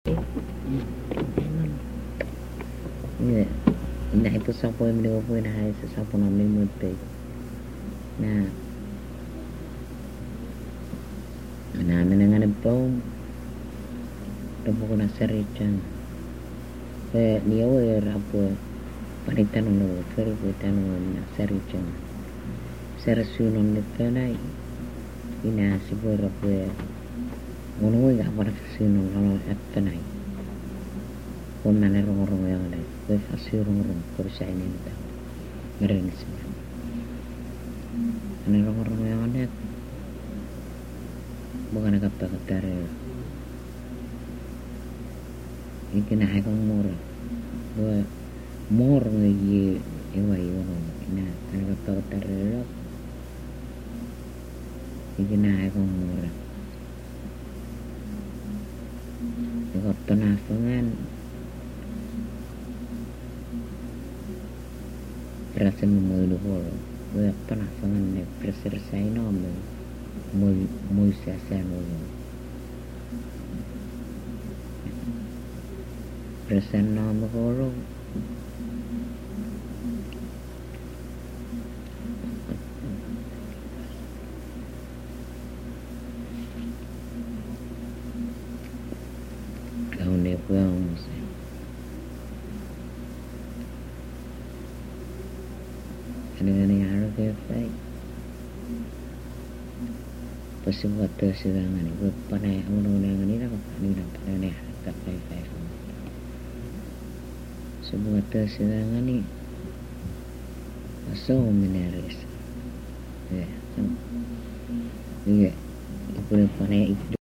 Iya, nah itu sapo yang dikumpulin hari sapo namin muti. Nah, namin ang anagpong tapo ko na saritan. Kaya niya rapo panitanong na pero ko tanong na saritan. Sarasunon nito na ina siguro po ngono nga para sunon kalau at tanay. Kung nanarong-rong yung na, kaya fasurong-rong ko sa inin ito. Marinig siya. Nanarong-rong yung na, baka nakapagkatari. Ikinahay kong mura. Baka mura nga iway yung ina, nakapagkatari. Ikinahay kong mura. Ikot na pangan. Rasa memulai dulu, banyak penasaran nih presir saya nomor, muy saya nomor, presir nomor kalau kau nih pulang sih. Dengan yang harus baik, pasti buat tersedangan ini. Buat panai undang-undang ini lah, ini lah panai tak baik. Sebuah tersedangan ini, asal menaris. Ya, iya, itu panai itu.